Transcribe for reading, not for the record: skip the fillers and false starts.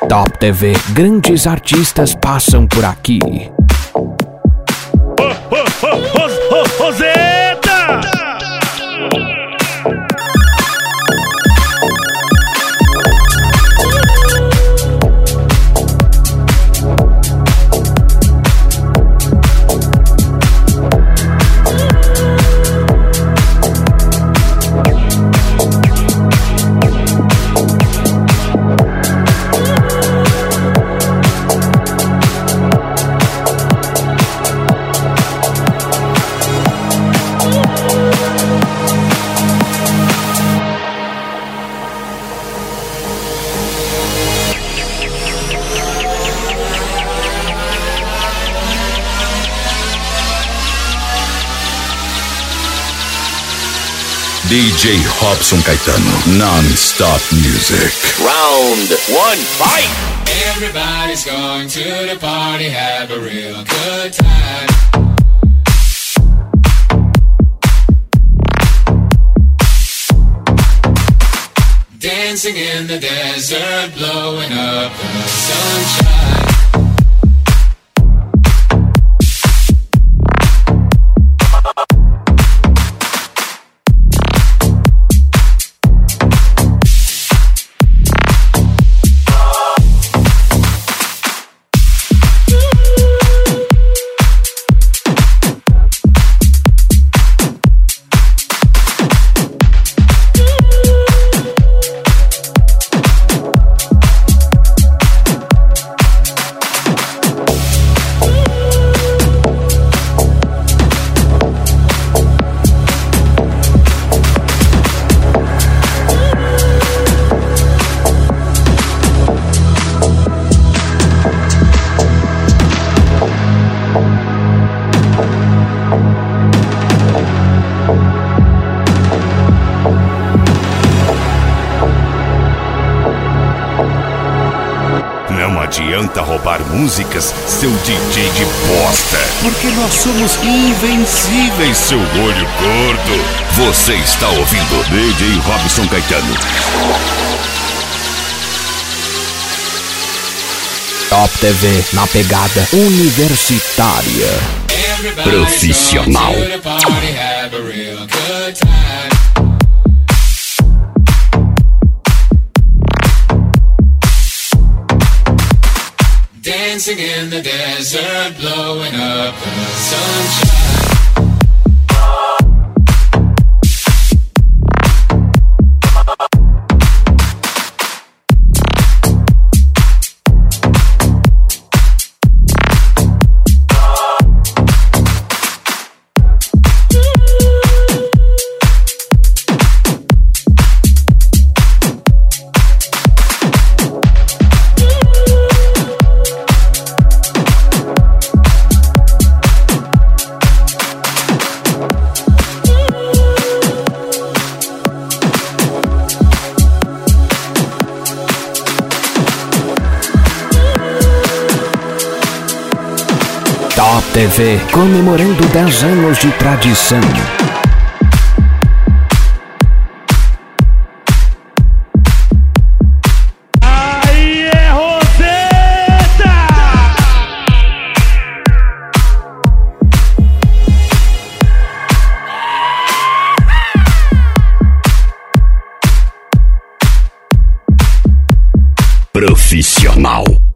Top TV, grandes artistas passam por aqui. Roseta! DJ Robson Caetano, non-stop music. Round 1, fight! Everybody's going to the party, have a real good time. Dancing in the desert, blowing up the sunshine. Não adianta roubar músicas, seu DJ de bosta, porque nós somos invencíveis, seu olho gordo. Você está ouvindo DJ Robson Caetano. Top TV, na pegada universitária. Profissional. Dancing in the desert, blowing up the sunshine. Top TV, comemorando 10 anos de tradição. Aí é Roseta! Profissional.